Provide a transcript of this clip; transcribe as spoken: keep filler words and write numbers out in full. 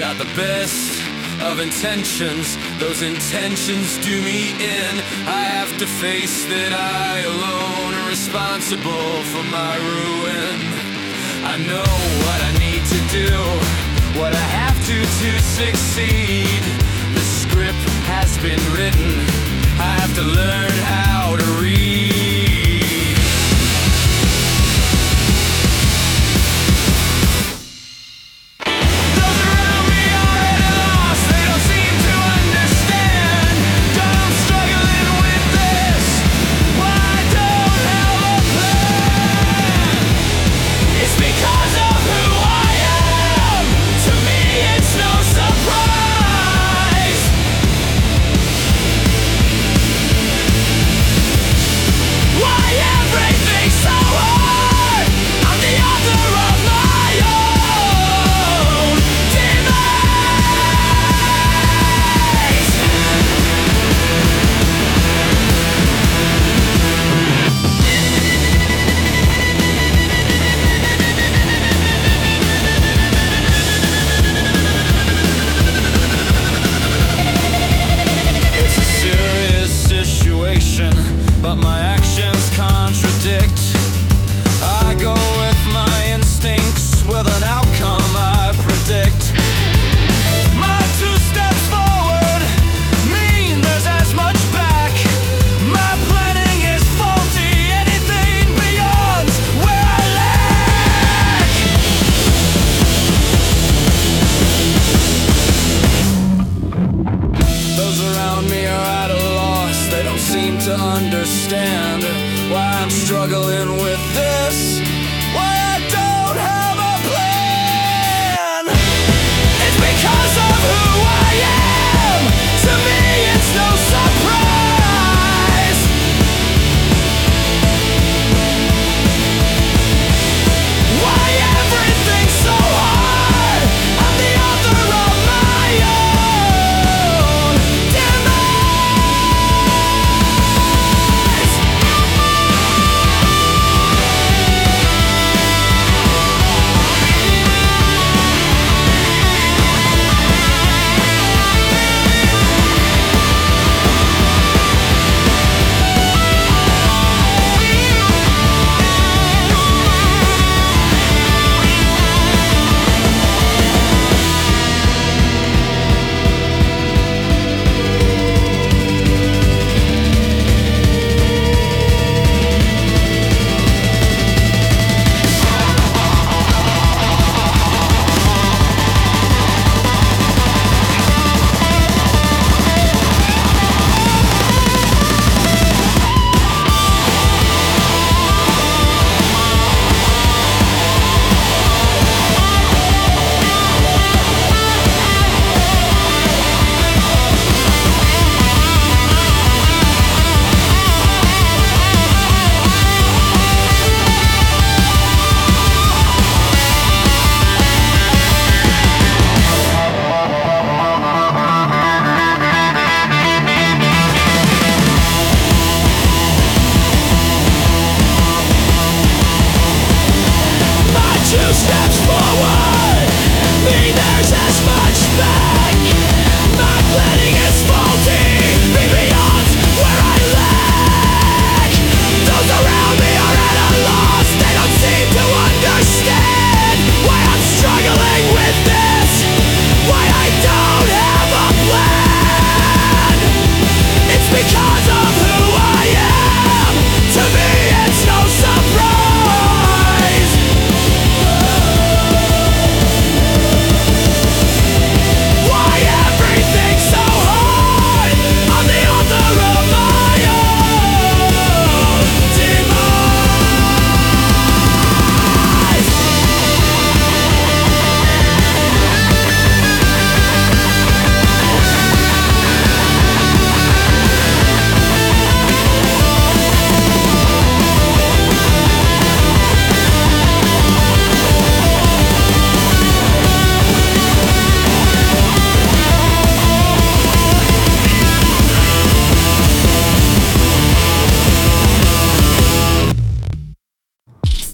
got the best of intentions, those intentions do me in. I have to face that I alone are responsible for my ruin. I know what I need to do, what I have to to succeed. The script has been written, I have to learn how to read. But my actions contradict. I go with my instincts, with an outcome I predict. My two steps forward mean there's as much back. My planning is faulty, anything beyond where I lack. Those around me are at a loss, they don't seem to understand why I'm struggling with this, why I don't have a plan. It's because of who I am. To me it's no surprise. Why everything's so hard? I'm the author of my own demise. Two steps forward mean there's as much back.